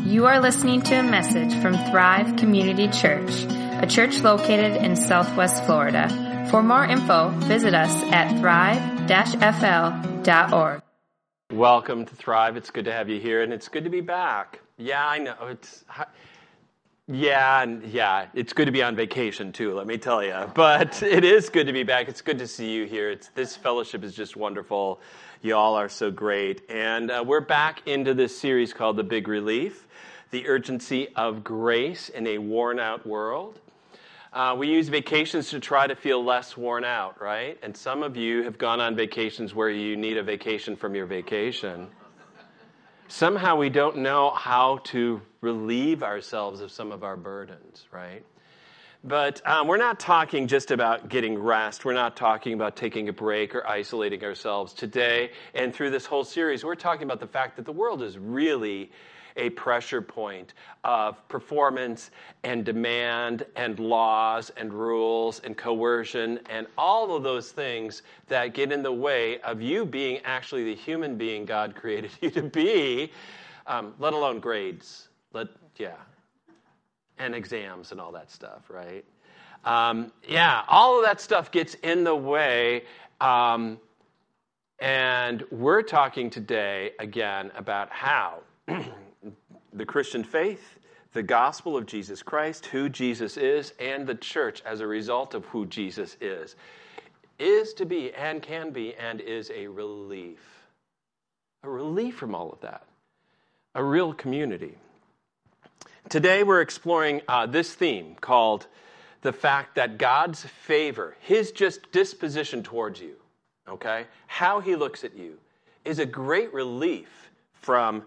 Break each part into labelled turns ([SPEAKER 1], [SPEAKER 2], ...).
[SPEAKER 1] You are listening to a message from Thrive Community Church, a church located in Southwest Florida. For more info, visit us at thrive-fl.org.
[SPEAKER 2] Welcome to Thrive. It's good to have you here, and it's good to be back. Yeah, I know. It's good to be on vacation, too, let me tell you. But it is good to be back. It's good to see you here. This fellowship is just wonderful. You all are so great. And we're back into this series called The Big Relief, the urgency of grace in a worn-out world. We use vacations to try to feel less worn out, right? And some of you have gone on vacations where you need a vacation from your vacation. Somehow we don't know how to relieve ourselves of some of our burdens, right? But we're not talking just about getting rest. We're not talking about taking a break or isolating ourselves. Today and through this whole series, we're talking about the fact that the world is really a pressure point of performance and demand and laws and rules and coercion and all of those things that get in the way of you being actually the human being God created you to be, let alone grades, and exams and all that stuff, right? All of that stuff gets in the way. And we're talking today, again, about how the Christian faith, the gospel of Jesus Christ, who Jesus is, and the church as a result of who Jesus is to be and can be and is a relief. A relief from all of that. A real community. Today we're exploring this theme called the fact that God's favor, his just disposition towards you, okay, how he looks at you, is a great relief from,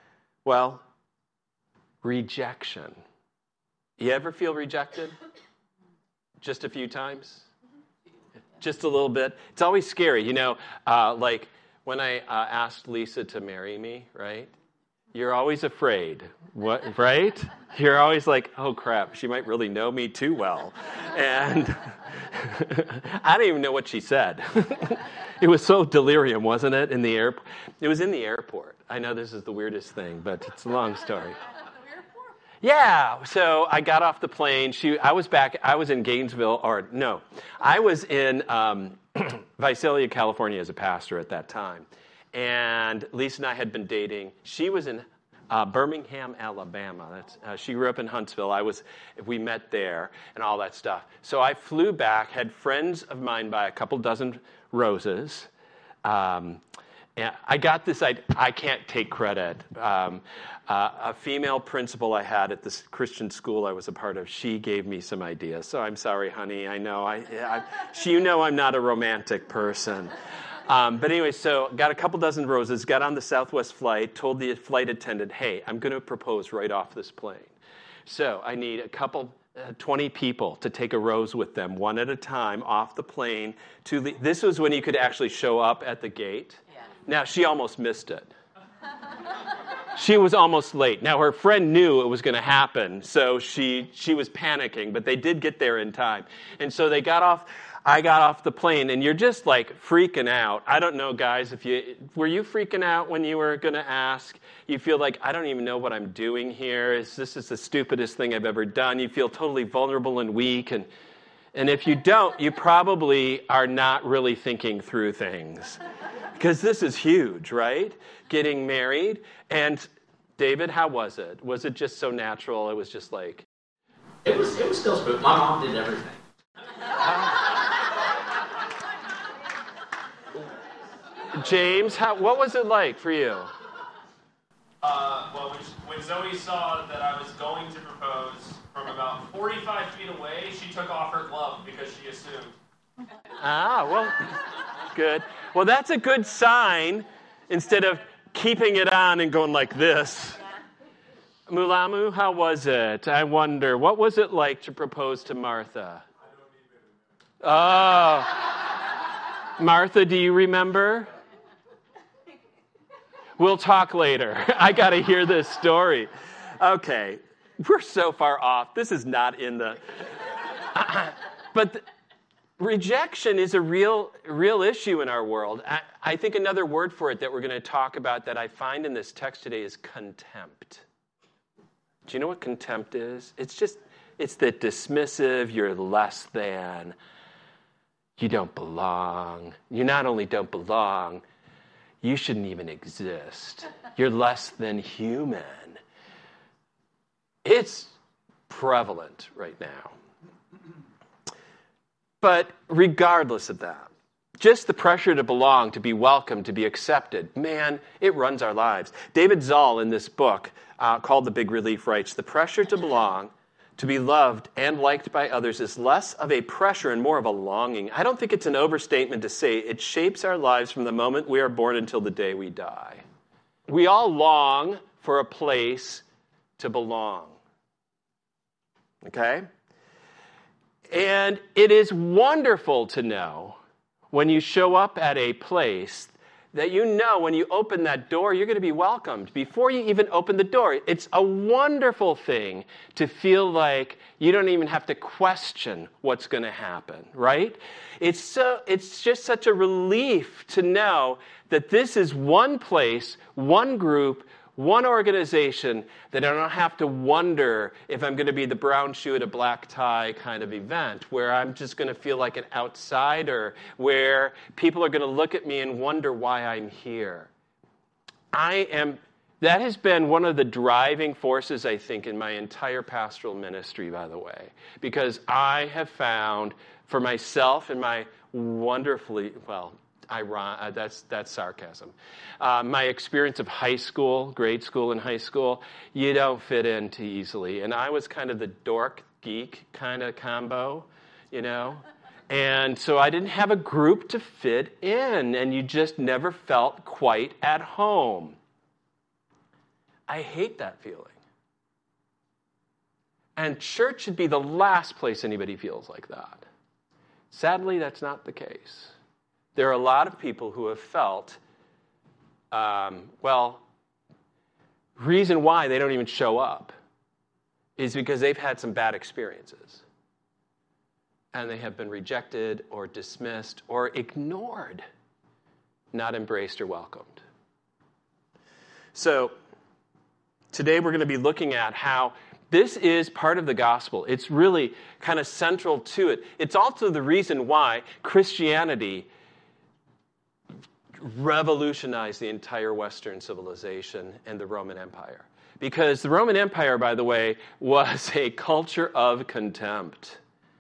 [SPEAKER 2] rejection. You ever feel rejected? Just a few times? Just a little bit? It's always scary, like when I asked Lisa to marry me, right? You're always afraid, right? You're always like, oh crap, she might really know me too well. And I don't even know what she said. It was so delirium, wasn't it, in the airport? It was in the airport. I know this is the weirdest thing, but it's a long story. Yeah, so I got off the plane. I was in Gainesville, I was in Visalia, California as a pastor at that time. And Lisa and I had been dating. She was in Birmingham, Alabama. She grew up in Huntsville. We met there and all that stuff. So I flew back, had friends of mine buy a couple dozen roses. And I got this, I can't take credit. A female principal I had at this Christian school I was a part of, she gave me some ideas. So I'm sorry, honey. I know. I'm not a romantic person. But anyway, so got a couple dozen roses, got on the Southwest flight, told the flight attendant, hey, I'm going to propose right off this plane. So I need a couple, 20 people to take a rose with them, one at a time, off the plane. This was when you could actually show up at the gate. Yeah. Now, she almost missed it. She was almost late. Now, her friend knew it was going to happen, so she was panicking, but they did get there in time. And so I got off the plane, and you're just like freaking out. I don't know, guys, were you freaking out when you were going to ask? You feel like, I don't even know what I'm doing here. This is the stupidest thing I've ever done. You feel totally vulnerable and weak. And if you don't, you probably are not really thinking through things. Because this is huge, right? Getting married. And David, how was it? Was it just so natural? It was just like...
[SPEAKER 3] It was still spooky. My mom did everything.
[SPEAKER 2] James, what was it like for you?
[SPEAKER 4] When Zoe saw that I was going to propose from about 45 feet away, she took off her glove because she assumed.
[SPEAKER 2] Good. Well, that's a good sign instead of keeping it on and going like this. Mulamu, how was it? I wonder, what was it like to propose to Martha? Oh. Martha, do you remember? We'll talk later. I got to hear this story. Okay. We're so far off. This is not in the... But rejection is a real issue in our world. I think another word for it that we're going to talk about that I find in this text today is contempt. Do you know what contempt is? It's that dismissive, you're less than, you don't belong. You not only don't belong, you shouldn't even exist. You're less than human. It's prevalent right now. But regardless of that, just the pressure to belong, to be welcomed, to be accepted, man, it runs our lives. David Zoll, in this book called The Big Relief, writes, the pressure to belong, to be loved and liked by others is less of a pressure and more of a longing. I don't think it's an overstatement to say it shapes our lives from the moment we are born until the day we die. We all long for a place to belong. Okay? And it is wonderful to know when you show up at a place that you know when you open that door, you're going to be welcomed before you even open the door. It's a wonderful thing to feel like you don't even have to question what's going to happen, right? It's just such a relief to know that this is one place, one group, one organization that I don't have to wonder if I'm going to be the brown shoe at a black tie kind of event where I'm just going to feel like an outsider, where people are going to look at me and wonder why I'm here. That has been one of the driving forces, I think, in my entire pastoral ministry, by the way, because I have found for myself and my wonderfully, that's sarcasm. My experience of high school, grade school and high school, you don't fit in too easily. And I was kind of the dork, geek kind of combo, And so I didn't have a group to fit in, and you just never felt quite at home. I hate that feeling. And church should be the last place anybody feels like that. Sadly, that's not the case. There are a lot of people who have felt, reason why they don't even show up is because they've had some bad experiences. And they have been rejected or dismissed or ignored, not embraced or welcomed. So today we're going to be looking at how this is part of the gospel. It's really kind of central to it. It's also the reason why Christianity revolutionized the entire Western civilization and the Roman Empire. Because the Roman Empire, by the way, was a culture of contempt.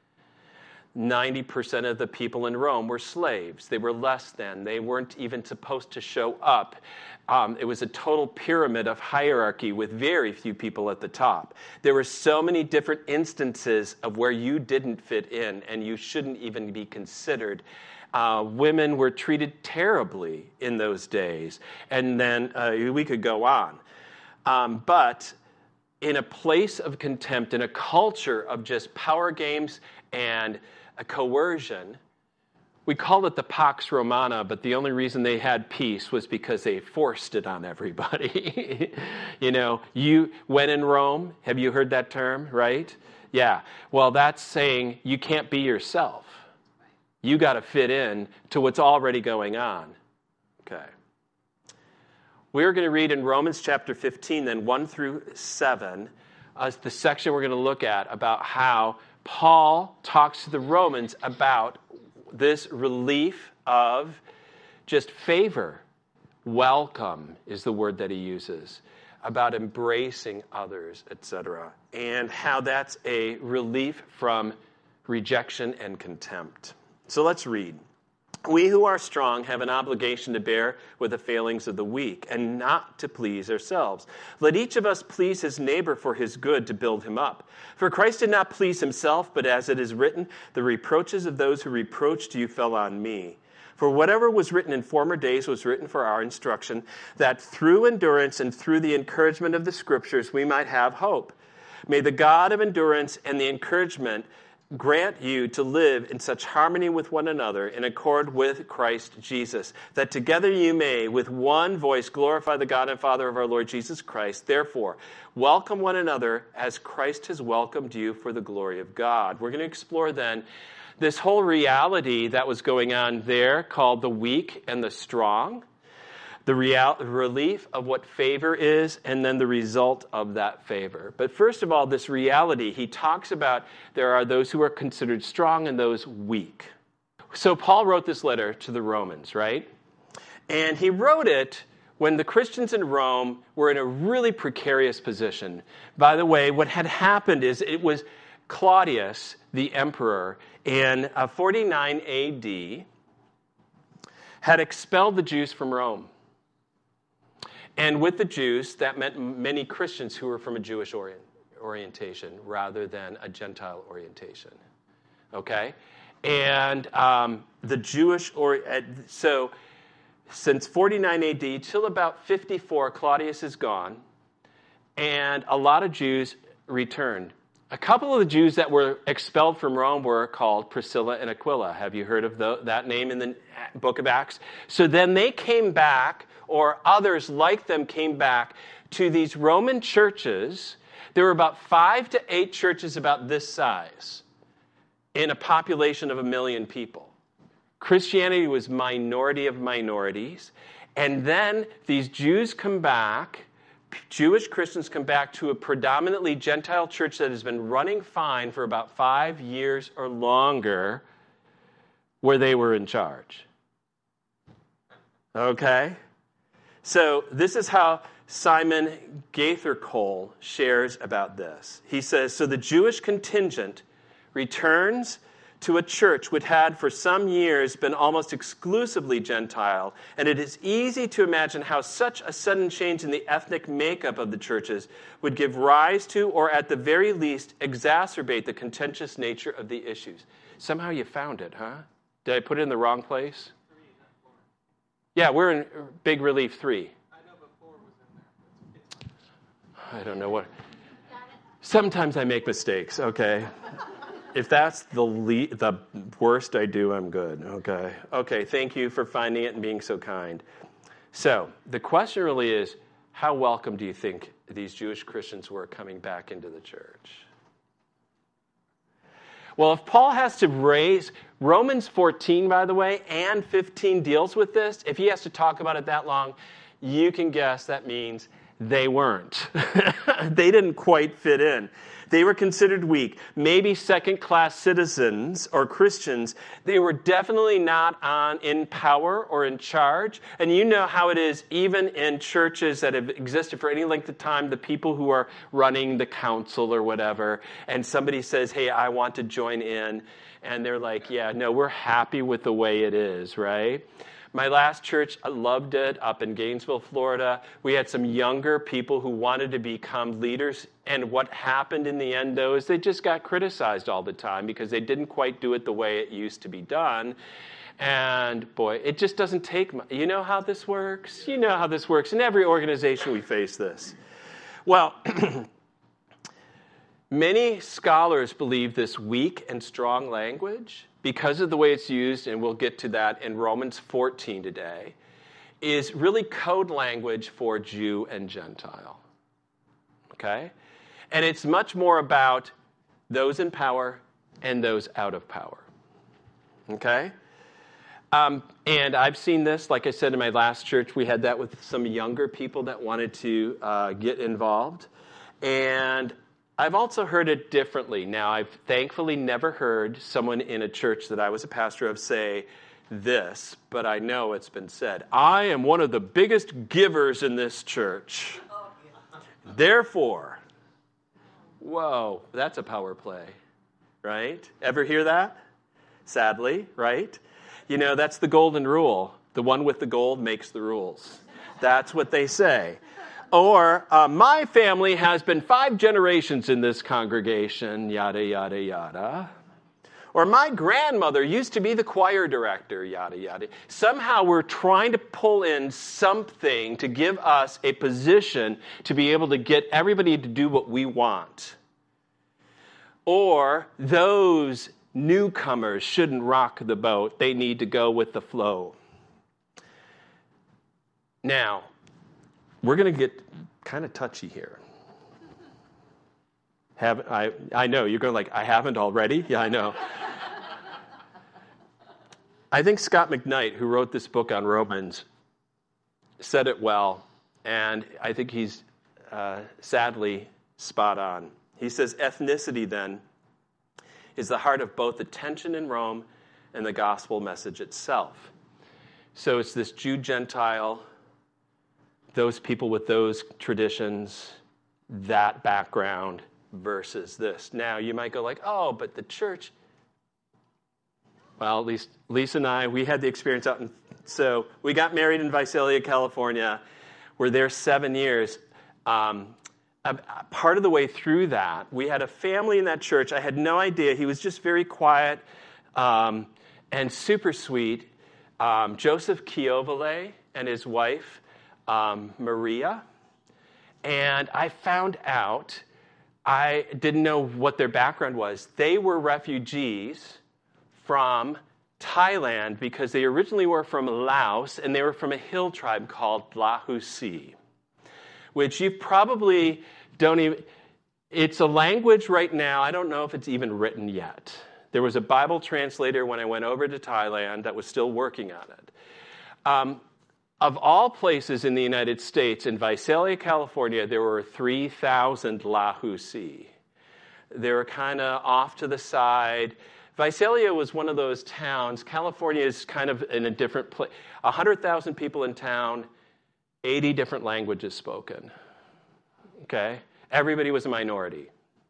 [SPEAKER 2] 90% of the people in Rome were slaves. They were less than. They weren't even supposed to show up. It was a total pyramid of hierarchy with very few people at the top. There were so many different instances of where you didn't fit in and you shouldn't even be considered. Women were treated terribly in those days. And then we could go on. But in a place of contempt, in a culture of just power games and a coercion, we call it the Pax Romana, but the only reason they had peace was because they forced it on everybody. When in Rome, have you heard that term, right? Yeah. Well, that's saying you can't be yourself. You got to fit in to what's already going on. Okay. We're going to read in Romans chapter 15, then 1 through 7, the section we're going to look at about how Paul talks to the Romans about this relief of just favor. Welcome is the word that he uses, about embracing others, etc., and how that's a relief from rejection and contempt. So let's read. We who are strong have an obligation to bear with the failings of the weak and not to please ourselves. Let each of us please his neighbor for his good to build him up. For Christ did not please himself, but as it is written, the reproaches of those who reproached you fell on me. For whatever was written in former days was written for our instruction, that through endurance and through the encouragement of the Scriptures we might have hope. May the God of endurance and the encouragement grant you to live in such harmony with one another in accord with Christ Jesus, that together you may with one voice glorify the God and Father of our Lord Jesus Christ. Therefore, welcome one another as Christ has welcomed you for the glory of God. We're going to explore then this whole reality that was going on there called the weak and the strong. the relief of what favor is, and then the result of that favor. But first of all, this reality, he talks about there are those who are considered strong and those weak. So Paul wrote this letter to the Romans, right? And he wrote it when the Christians in Rome were in a really precarious position. By the way, what had happened is it was Claudius, the emperor, in 49 AD, had expelled the Jews from Rome. And with the Jews, that meant many Christians who were from a Jewish orientation rather than a Gentile orientation. Okay? And the Jewish, so since 49 AD till about 54, Claudius is gone, and a lot of Jews returned. A couple of the Jews that were expelled from Rome were called Priscilla and Aquila. Have you heard of that name in the book of Acts? So then they came back, or others like them came back to these Roman churches. There were about 5 to 8 churches about this size in a population of 1 million people. Christianity was minority of minorities. And then these Jews come back, Jewish Christians come back to a predominantly Gentile church that has been running fine for about 5 years or longer, where they were in charge. Okay? So this is how Simon Gaither-Cole shares about this. He says, so the Jewish contingent returns to a church which had for some years been almost exclusively Gentile, and it is easy to imagine how such a sudden change in the ethnic makeup of the churches would give rise to, or at the very least, exacerbate the contentious nature of the issues. Somehow you found it, huh? Did I put it in the wrong place?
[SPEAKER 4] 3, not 4.
[SPEAKER 2] Yeah, we're in Big Relief 3.
[SPEAKER 4] I know, but 4 was in there.
[SPEAKER 2] I don't know what. Sometimes I make mistakes, okay? If that's the worst I do, I'm good. Okay. Okay, thank you for finding it and being so kind. So the question really is, how welcome do you think these Jewish Christians were coming back into the church? Well, if Paul has to raise, Romans 14, by the way, and 15 deals with this. If he has to talk about it that long, you can guess that means they weren't. They didn't quite fit in. They were considered weak, maybe second-class citizens or Christians. They were definitely not in power or in charge. And you know how it is, even in churches that have existed for any length of time, the people who are running the council or whatever, and somebody says, hey, I want to join in. And they're like, yeah, no, we're happy with the way it is, right? My last church, I loved it, up in Gainesville, Florida. We had some younger people who wanted to become leaders. And what happened in the end, though, is they just got criticized all the time because they didn't quite do it the way it used to be done. And, boy, it just doesn't take much. You know how this works? You know how this works. In every organization, we face this. Well, many scholars believe this weak and strong language, because of the way it's used, and we'll get to that in Romans 14 today, is really code language for Jew and Gentile. Okay? And it's much more about those in power and those out of power. Okay? And I've seen this, like I said, in my last church. We had that with some younger people that wanted to get involved. And I've also heard it differently. Now, I've thankfully never heard someone in a church that I was a pastor of say this, but I know it's been said. I am one of the biggest givers in this church. Therefore, whoa, that's a power play, right? Ever hear that? Sadly, right? You know, that's the golden rule. The one with the gold makes the rules. That's what they say. Or, my family has been 5 generations in this congregation, yada, yada, yada. Or my grandmother used to be the choir director, yada, yada. Somehow we're trying to pull in something to give us a position to be able to get everybody to do what we want. Or those newcomers shouldn't rock the boat. They need to go with the flow. Now, we're going to get kind of touchy here. I know, you're going like, I haven't already? Yeah, I know. I think Scott McKnight, who wrote this book on Romans, said it well, and I think he's sadly spot on. He says, ethnicity, then, is the heart of both the tension in Rome and the gospel message itself. So it's this Jew-Gentile, those people with those traditions, that background versus this. Now, you might go like, oh, but the church... Well, at least Lisa and I, we had the experience out in... So we got married in Visalia, California. We're there 7 years. Part of the way through that, we had a family in that church. I had no idea. He was just very quiet and super sweet. Joseph Chiovale and his wife, Maria. And I found out, I didn't know what their background was. They were refugees from Thailand because they originally were from Laos, and they were from a hill tribe called Lahusi, which you probably don't even... It's a language right now, I don't know if it's even written yet. There was a Bible translator when I went over to Thailand that was still working on it. Of all places in the United States, in Visalia, California, there were 3,000 Lahusi. They were kind of off to the side. Visalia was one of those towns. California is kind of in a different place. 100,000 people in town, 80 different languages spoken. Okay? Everybody was a minority.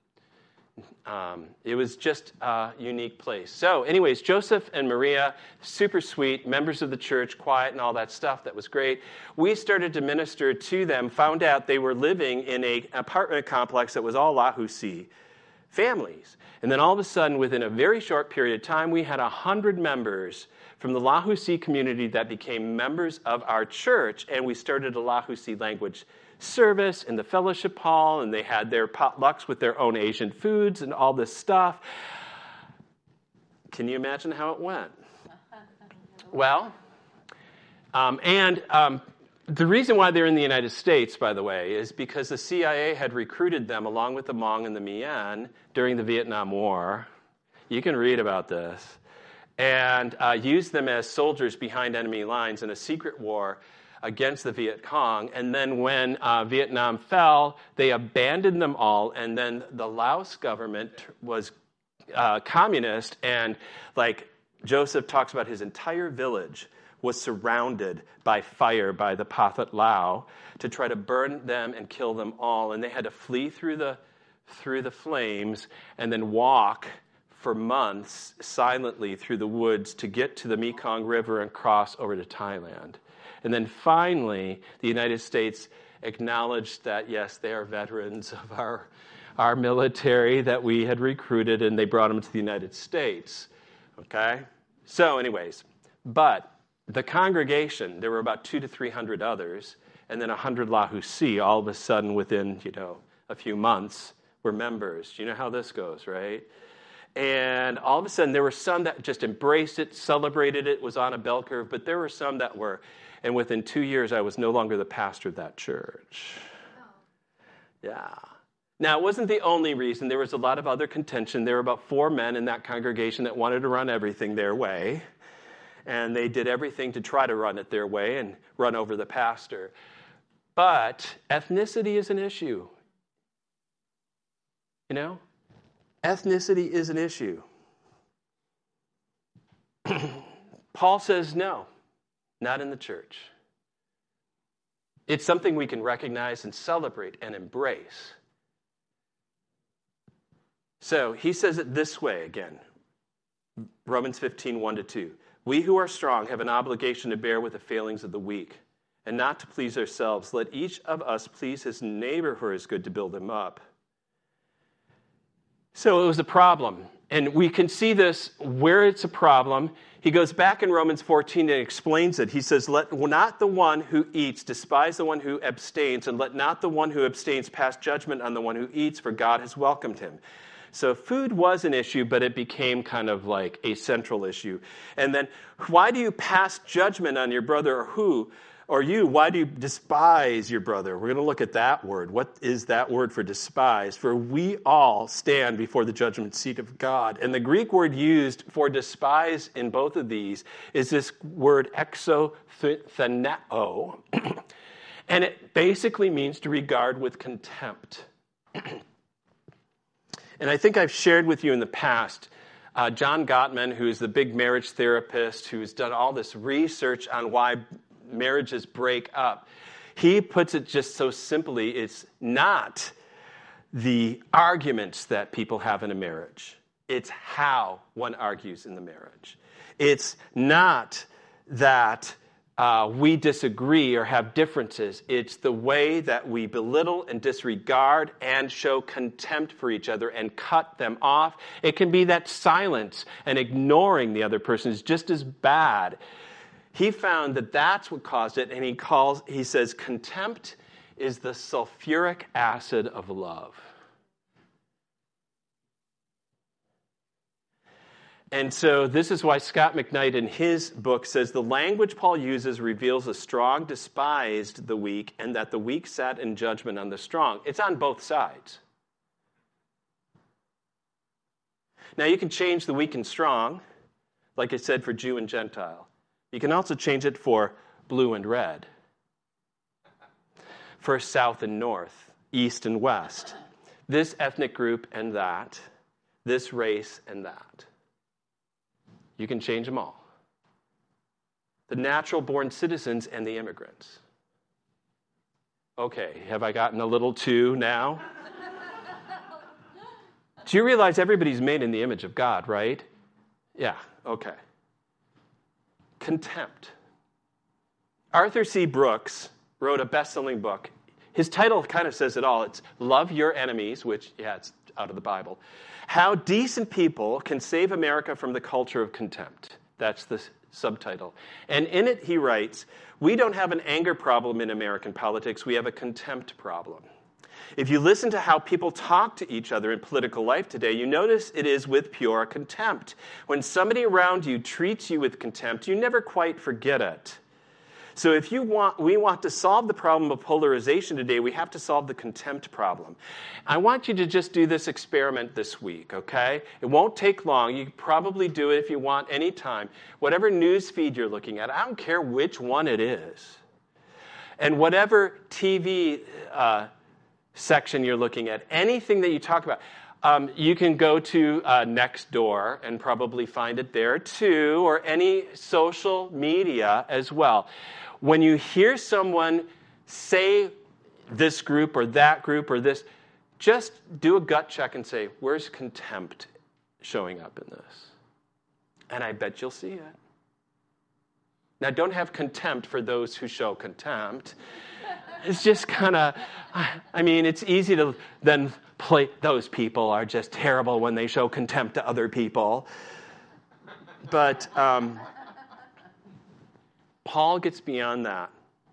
[SPEAKER 2] It was just a unique place. So anyways, Joseph and Maria, super sweet, members of the church, quiet and all that stuff. That was great. We started to minister to them, found out they were living in an apartment complex that was all Lahusi families. And then all of a sudden, within a very short period of time, we had 100 members from the Lahusi community that became members of our church, and we started a Lahusi language service in the fellowship hall, and they had their potlucks with their own Asian foods and all this stuff. Can you imagine how it went? Well, the reason why they're in the United States, by the way, is because the CIA had recruited them along with the Hmong and the Mien during the Vietnam War. You can read about this. And used them as soldiers behind enemy lines in a secret war against the Viet Cong. And then when Vietnam fell, they abandoned them all. And then the Laos government was communist. And like Joseph talks about, his entire village was surrounded by fire by the Pathet Lao to try to burn them and kill them all. And they had to flee through the flames and then walk for months silently through the woods to get to the Mekong River and cross over to Thailand. And then finally, the United States acknowledged that, yes, they are veterans of our military that we had recruited, and they brought them to the United States. Okay? So anyways, but the congregation, there were about 200 to 300 others, and then 100 Lahusi, all of a sudden within, a few months, were members. You know how this goes, right? And all of a sudden, there were some that just embraced it, celebrated it, was on a bell curve, but there were some that were, and within 2 years, I was no longer the pastor of that church. Yeah. Now, it wasn't the only reason. There was a lot of other contention. There were about 4 men in that congregation that wanted to run everything their way, and they did everything to try to run it their way and run over the pastor. But ethnicity is an issue. Ethnicity is an issue. Paul says no, not in the church. It's something we can recognize and celebrate and embrace. So he says it this way again. Romans 15, 1-2. We who are strong have an obligation to bear with the failings of the weak and not to please ourselves. Let each of us please his neighbor who is good to build him up. So it was a problem. And we can see this where it's a problem. He goes back in Romans 14 and explains it. He says, let not the one who eats despise the one who abstains, and let not the one who abstains pass judgment on the one who eats, for God has welcomed him. So food was an issue, but it became kind of like a central issue. And then, why do you pass judgment on your brother, or you? Why do you despise your brother? We're going to look at that word. What is that word for despise? For we all stand before the judgment seat of God. And the Greek word used for despise in both of these is this word exotheneo. And it basically means to regard with contempt. And I think I've shared with you in the past, John Gottman, who is the big marriage therapist, who's done all this research on why marriages break up, he puts it just so simply, it's not the arguments that people have in a marriage. It's how one argues in the marriage. It's not that we disagree or have differences. It's the way that we belittle and disregard and show contempt for each other and cut them off. It can be that silence and ignoring the other person is just as bad. He found that that's what caused it, and he says contempt is the sulfuric acid of love. And so this is why Scott McKnight in his book says the language Paul uses reveals the strong despised the weak and that the weak sat in judgment on the strong. It's on both sides. Now you can change the weak and strong, like I said, for Jew and Gentile. You can also change it for blue and red, for south and north, east and west, this ethnic group and that, this race and that. You can change them all. The natural-born citizens and the immigrants. Okay, have I gotten a little too now? Do you realize everybody's made in the image of God, right? Yeah, okay. Contempt. Arthur C. Brooks wrote a best-selling book. His title kind of says it all. It's Love Your Enemies, which, yeah, it's out of the Bible. How Decent People Can Save America from the Culture of Contempt. That's the subtitle. And in it he writes, we don't have an anger problem in American politics, we have a contempt problem. If you listen to how people talk to each other in political life today, you notice it is with pure contempt. When somebody around you treats you with contempt, you never quite forget it. So if we want to solve the problem of polarization today, we have to solve the contempt problem. I want you to just do this experiment this week, okay? It won't take long. You can probably do it if you want any time. Whatever news feed you're looking at, I don't care which one it is. And whatever TV section you're looking at, anything that you talk about, you can go to Nextdoor and probably find it there too, or any social media as well. When you hear someone say this group or that group or this, just do a gut check and say, where's contempt showing up in this? And I bet you'll see it. Now, don't have contempt for those who show contempt. It's just kind of, I mean, it's easy to then play, those people are just terrible when they show contempt to other people. But Paul gets beyond that.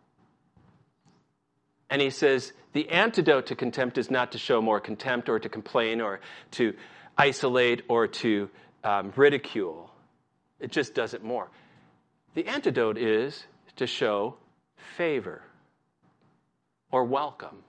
[SPEAKER 2] And he says, the antidote to contempt is not to show more contempt or to complain or to isolate or to ridicule. It just does it more. The antidote is to show favor or welcome.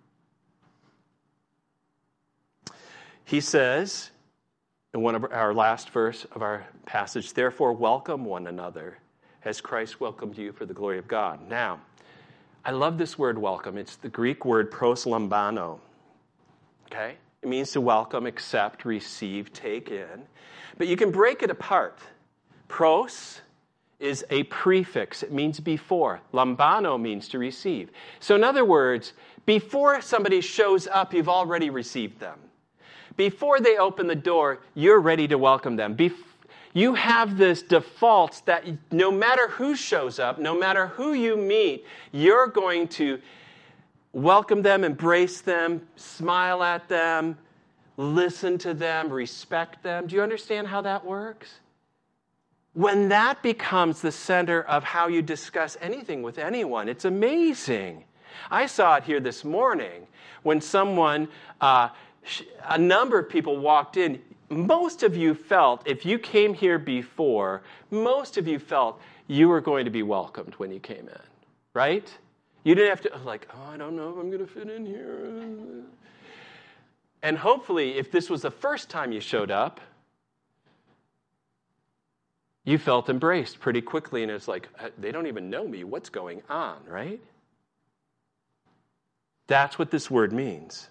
[SPEAKER 2] He says, in one of our last verse of our passage, therefore welcome one another as Christ welcomed you for the glory of God. Now, I love this word welcome. It's the Greek word proslambano. Okay? It means to welcome, accept, receive, take in. But you can break it apart. Pros is a prefix. It means before. Lambano means to receive. So in other words, before somebody shows up, you've already received them. Before they open the door, you're ready to welcome them. You have this default that no matter who shows up, no matter who you meet, you're going to welcome them, embrace them, smile at them, listen to them, respect them. Do you understand how that works? When that becomes the center of how you discuss anything with anyone, it's amazing. I saw it here this morning when someone, a number of people walked in. Most of you felt, if you came here before, most of you felt you were going to be welcomed when you came in, right? You didn't have to, like, oh, I don't know if I'm going to fit in here. And hopefully, if this was the first time you showed up, you felt embraced pretty quickly, and it's like, they don't even know me. What's going on, right? That's what this word means.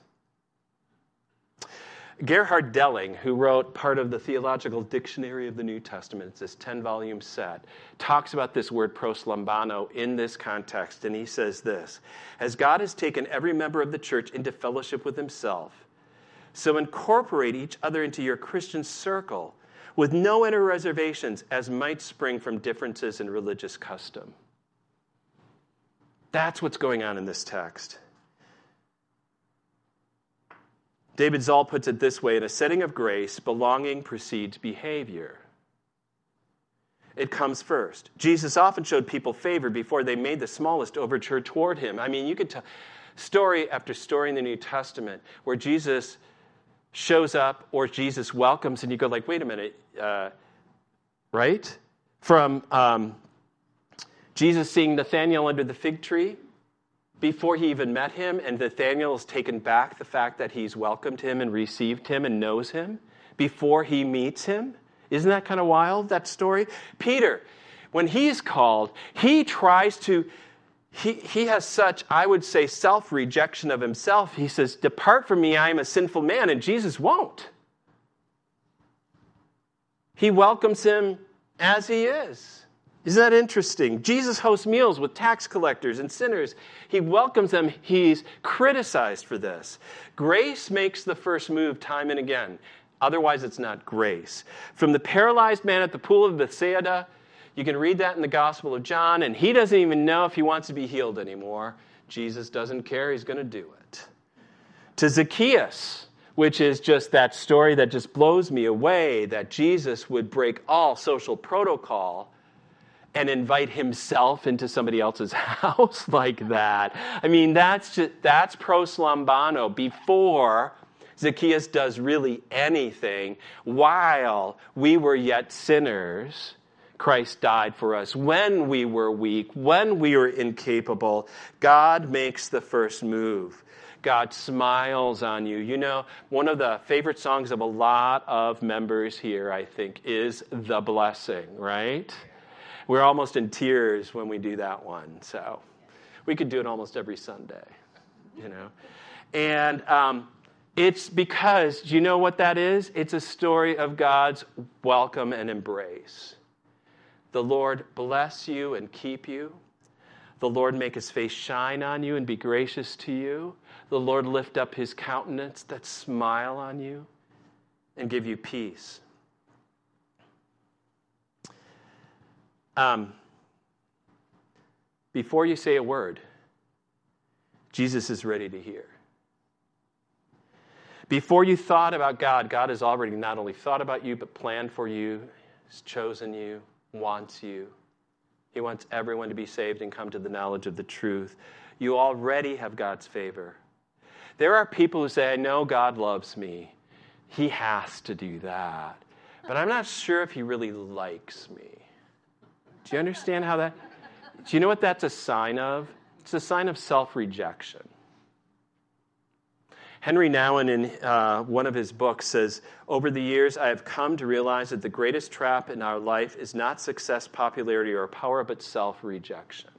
[SPEAKER 2] Gerhard Delling, who wrote part of the Theological Dictionary of the New Testament, it's this 10-volume set, talks about this word proslambano in this context, and he says this: as God has taken every member of the church into fellowship with himself, so incorporate each other into your Christian circle with no inner reservations, as might spring from differences in religious custom. That's what's going on in this text. David Zoll puts it this way: in a setting of grace, belonging precedes behavior. It comes first. Jesus often showed people favor before they made the smallest overture toward him. I mean, you could tell story after story in the New Testament where Jesus shows up or Jesus welcomes, and you go like, wait a minute, right? From Jesus seeing Nathanael under the fig tree, before he even met him, and Nathanael has taken back the fact that he's welcomed him and received him and knows him before he meets him. Isn't that kind of wild, that story? Peter, when he's called, he tries to, he has such, I would say, self-rejection of himself. He says, depart from me, I am a sinful man, and Jesus won't. He welcomes him as he is. Isn't that interesting? Jesus hosts meals with tax collectors and sinners. He welcomes them. He's criticized for this. Grace makes the first move time and again. Otherwise, it's not grace. From the paralyzed man at the pool of Bethsaida, you can read that in the Gospel of John, and he doesn't even know if he wants to be healed anymore. Jesus doesn't care. He's going to do it. To Zacchaeus, which is just that story that just blows me away, that Jesus would break all social protocol and invite himself into somebody else's house like that. I mean, that's proslambano, before Zacchaeus does really anything. While we were yet sinners, Christ died for us. When we were weak, when we were incapable, God makes the first move. God smiles on you. You know, one of the favorite songs of a lot of members here, I think, is The Blessing, right? We're almost in tears when we do that one. So we could do it almost every Sunday, you know. And it's because, do you know what that is? It's a story of God's welcome and embrace. The Lord bless you and keep you. The Lord make his face shine on you and be gracious to you. The Lord lift up his countenance, that smile on you, and give you peace. Before you say a word, Jesus is ready to hear. Before you thought about God, God has already not only thought about you, but planned for you, has chosen you, wants you. He wants everyone to be saved and come to the knowledge of the truth. You already have God's favor. There are people who say, I know God loves me. He has to do that. But I'm not sure if he really likes me. Do you understand how that... Do you know what that's a sign of? It's a sign of self-rejection. Henry Nouwen, in one of his books, says, over the years, I have come to realize that the greatest trap in our life is not success, popularity, or power, but self-rejection.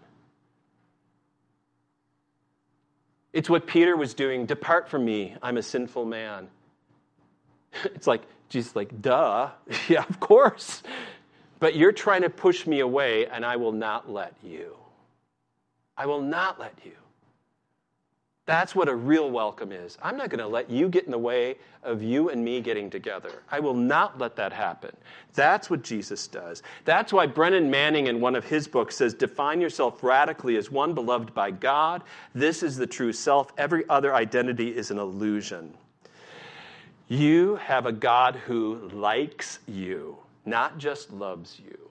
[SPEAKER 2] It's what Peter was doing. Depart from me, I'm a sinful man. It's like, Jesus, like, duh. Yeah, of course. But you're trying to push me away, and I will not let you. I will not let you. That's what a real welcome is. I'm not going to let you get in the way of you and me getting together. I will not let that happen. That's what Jesus does. That's why Brennan Manning, in one of his books, says, define yourself radically as one beloved by God. This is the true self. Every other identity is an illusion. You have a God who likes you, not just loves you.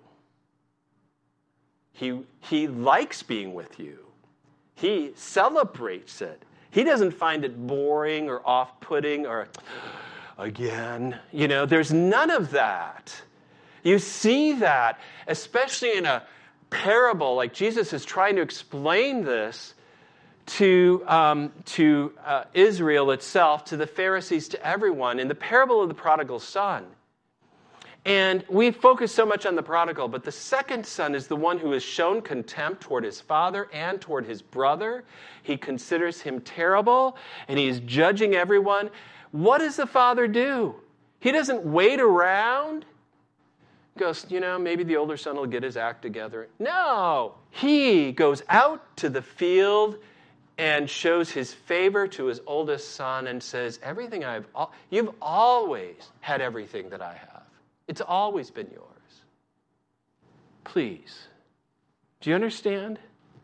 [SPEAKER 2] He likes being with you. He celebrates it. He doesn't find it boring or off-putting or, again, you know, there's none of that. You see that, especially in a parable, like Jesus is trying to explain this to Israel itself, to the Pharisees, to everyone, in the parable of the prodigal son. And we focus so much on the prodigal, but the second son is the one who has shown contempt toward his father and toward his brother. He considers him terrible, and he's judging everyone. What does the father do? He doesn't wait around. Goes, maybe the older son will get his act together. No, he goes out to the field and shows his favor to his oldest son and says, you've always had everything that I have. It's always been yours. Please. Do you understand?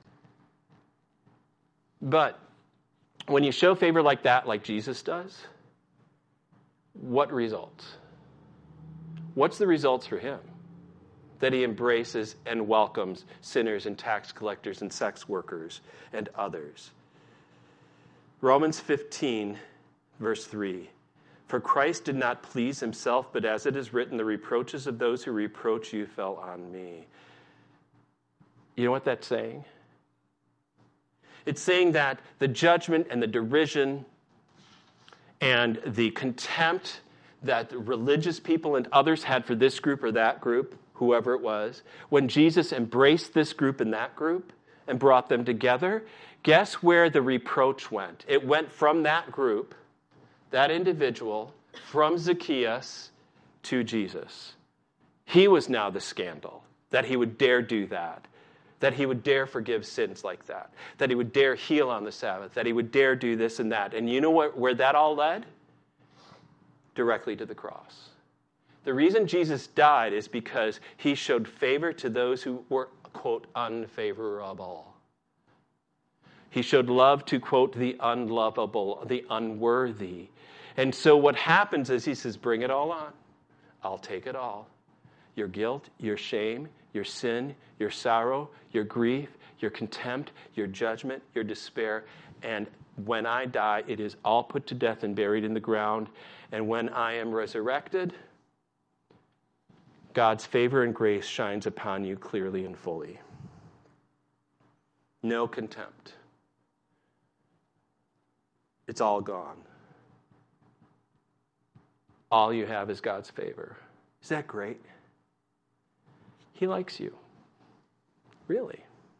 [SPEAKER 2] But when you show favor like that, like Jesus does, what results? What's the results for him? That he embraces and welcomes sinners and tax collectors and sex workers and others. Romans 15, verse 3. For Christ did not please himself, but as it is written, the reproaches of those who reproach you fell on me. You know what that's saying? It's saying that the judgment and the derision and the contempt that the religious people and others had for this group or that group, whoever it was, when Jesus embraced this group and that group and brought them together, guess where the reproach went? It went from that group, that individual, from Zacchaeus to Jesus. He was now the scandal, that he would dare do that he would dare forgive sins like that he would dare heal on the Sabbath, that he would dare do this and that. And you know where that all led? Directly to the cross. The reason Jesus died is because he showed favor to those who were, quote, unfavorable. He showed love to, quote, the unlovable, the unworthy. And so what happens is he says, bring it all on. I'll take it all. Your guilt, your shame, your sin, your sorrow, your grief, your contempt, your judgment, your despair. And when I die, it is all put to death and buried in the ground. And when I am resurrected, God's favor and grace shines upon you clearly and fully. No contempt. It's all gone. All you have is God's favor. Is that great? He likes you. Really.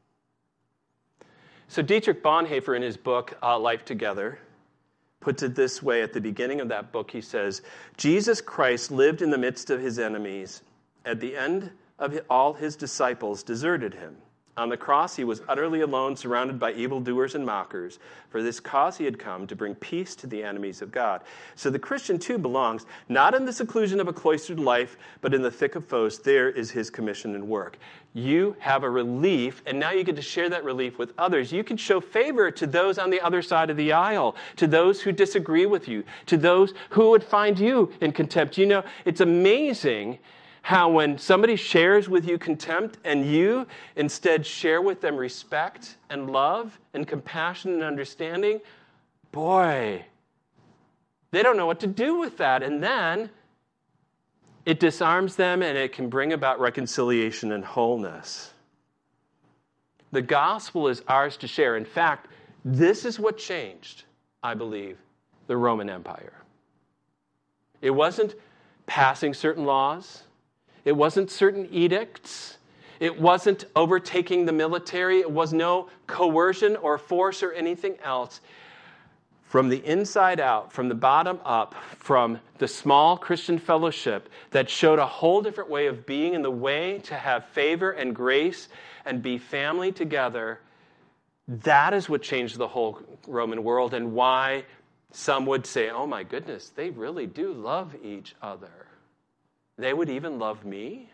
[SPEAKER 2] So Dietrich Bonhoeffer, in his book, Life Together, puts it this way. At the beginning of that book, he says, Jesus Christ lived in the midst of his enemies. At the end of all his disciples deserted him. On the cross, he was utterly alone, surrounded by evildoers and mockers. For this cause he had come, to bring peace to the enemies of God. So the Christian, too, belongs not in the seclusion of a cloistered life, but in the thick of foes. There is his commission and work. You have a relief, and now you get to share that relief with others. You can show favor to those on the other side of the aisle, to those who disagree with you, to those who would find you in contempt. It's amazing how when somebody shares with you contempt and you instead share with them respect and love and compassion and understanding, boy, they don't know what to do with that. And then it disarms them and it can bring about reconciliation and wholeness. The gospel is ours to share. In fact, this is what changed, I believe, the Roman Empire. It wasn't passing certain laws. It wasn't certain edicts. It wasn't overtaking the military. It was no coercion or force or anything else. From the inside out, from the bottom up, from the small Christian fellowship that showed a whole different way of being and the way to have favor and grace and be family together, that is what changed the whole Roman world and why some would say, oh my goodness, they really do love each other. They would even love me?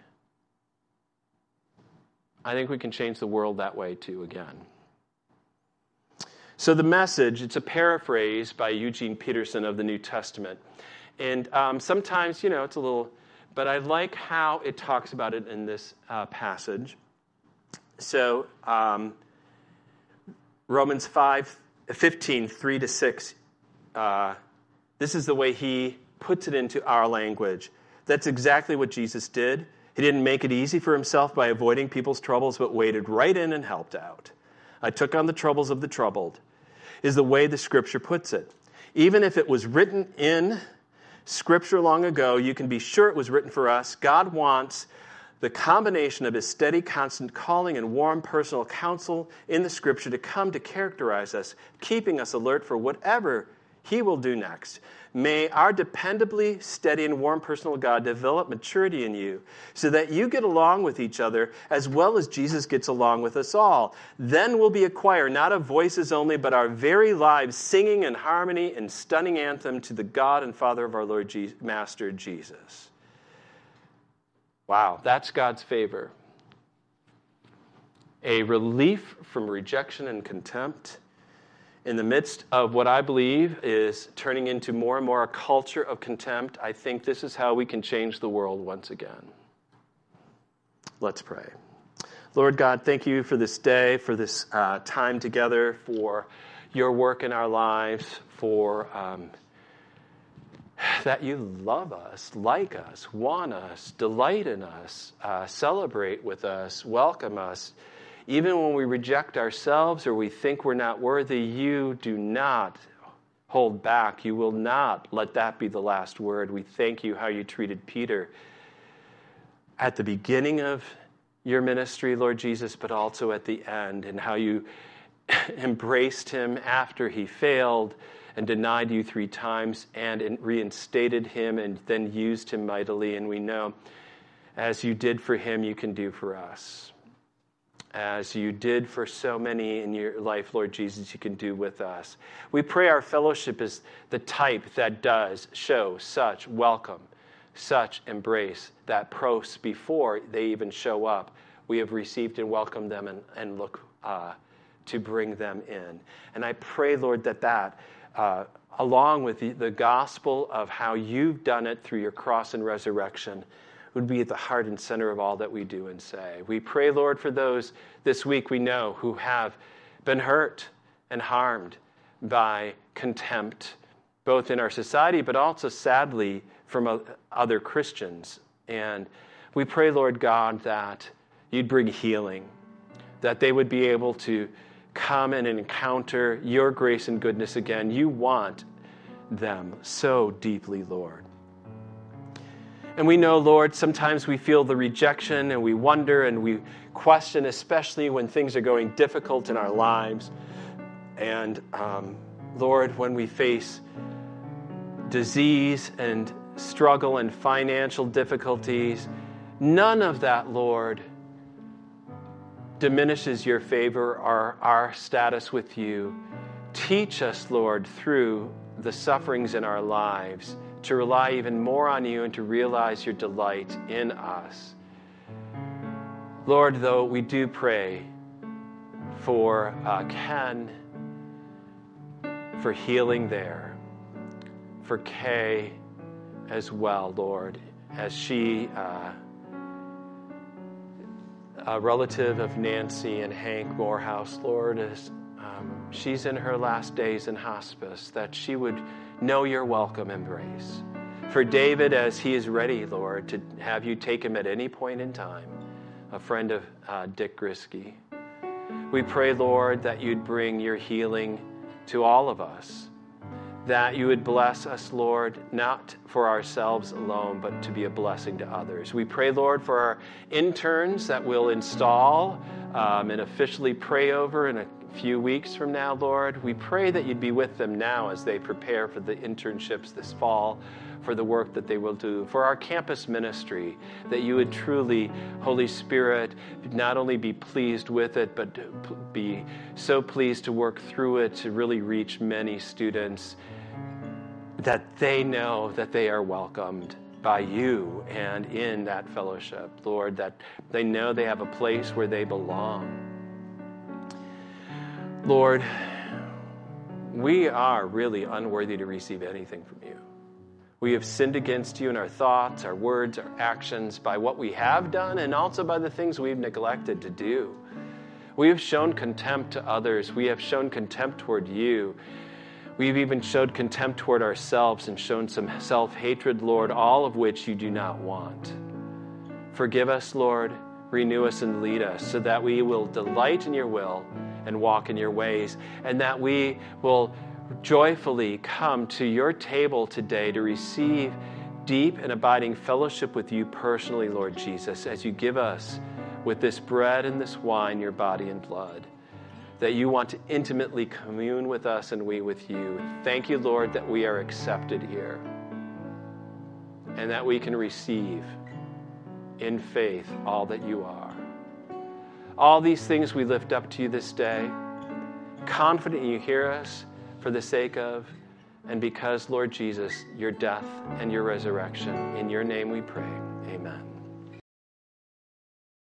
[SPEAKER 2] I think we can change the world that way too again. So the message, it's a paraphrase by Eugene Peterson of the New Testament. And sometimes, it's a little, but I like how it talks about it in this passage. So Romans 5:15, 3-6, this is the way he puts it into our language. That's exactly what Jesus did. He didn't make it easy for himself by avoiding people's troubles, but waded right in and helped out. I took on the troubles of the troubled, is the way the Scripture puts it. Even if it was written in Scripture long ago, you can be sure it was written for us. God wants the combination of his steady, constant calling and warm personal counsel in the Scripture to come to characterize us, keeping us alert for whatever he will do next. May our dependably steady and warm personal God develop maturity in you so that you get along with each other as well as Jesus gets along with us all. Then we'll be a choir, not of voices only, but our very lives singing in harmony and stunning anthem to the God and Father of our Lord Master Jesus. Wow, that's God's favor. A relief from rejection and contempt in the midst of what I believe is turning into more and more a culture of contempt. I think this is how we can change the world once again. Let's pray. Lord God, thank you for this day, for this time together, for your work in our lives, for that you love us, like us, want us, delight in us, celebrate with us, welcome us. Even when we reject ourselves or we think we're not worthy, you do not hold back. You will not let that be the last word. We thank you how you treated Peter at the beginning of your ministry, Lord Jesus, but also at the end, and how you embraced him after he failed and denied you 3 times and reinstated him and then used him mightily. And we know, as you did for him, you can do for us. As you did for so many in your life, Lord Jesus, you can do with us. We pray our fellowship is the type that does show such welcome, such embrace, that pros before they even show up, we have received and welcomed them and look to bring them in. And I pray, Lord, that along with the gospel of how you've done it through your cross and resurrection, would be at the heart and center of all that we do and say. We pray, Lord, for those this week we know who have been hurt and harmed by contempt, both in our society, but also, sadly, from other Christians. And we pray, Lord God, that you'd bring healing, that they would be able to come and encounter your grace and goodness again. You want them so deeply, Lord. And we know, Lord, sometimes we feel the rejection and we wonder and we question, especially when things are going difficult in our lives. And Lord, when we face disease and struggle and financial difficulties, none of that, Lord, diminishes your favor or our status with you. Teach us, Lord, through the sufferings in our lives, to rely even more on you and to realize your delight in us. Lord, though, we do pray for Ken, for healing there, for Kay as well, Lord, as she, a relative of Nancy and Hank Morehouse, Lord, as she's in her last days in hospice, that she would know your welcome embrace. For David, as he is ready, Lord, to have you take him at any point in time, a friend of Dick Grisky. We pray, Lord, that you'd bring your healing to all of us, that you would bless us, Lord, not for ourselves alone, but to be a blessing to others. We pray, Lord, for our interns that we'll install and officially pray over in a few weeks from now, Lord. We pray that you'd be with them now as they prepare for the internships this fall, for the work that they will do, for our campus ministry, that you would truly, Holy Spirit, not only be pleased with it, but be so pleased to work through it to really reach many students, that they know that they are welcomed by you and in that fellowship, Lord, that they know they have a place where they belong. Lord, we are really unworthy to receive anything from you. We have sinned against you in our thoughts, our words, our actions, by what we have done and also by the things we've neglected to do. We have shown contempt to others. We have shown contempt toward you. We've even showed contempt toward ourselves and shown some self-hatred, Lord, all of which you do not want. Forgive us, Lord. Renew us and lead us so that we will delight in your will and walk in your ways, and that we will joyfully come to your table today to receive deep and abiding fellowship with you personally, Lord Jesus, as you give us with this bread and this wine, your body and blood, that you want to intimately commune with us and we with you. Thank you, Lord, that we are accepted here and that we can receive in faith all that you are. All these things we lift up to you this day, confident you hear us for the sake of and because, Lord Jesus, your death and your resurrection. In your name we pray. Amen.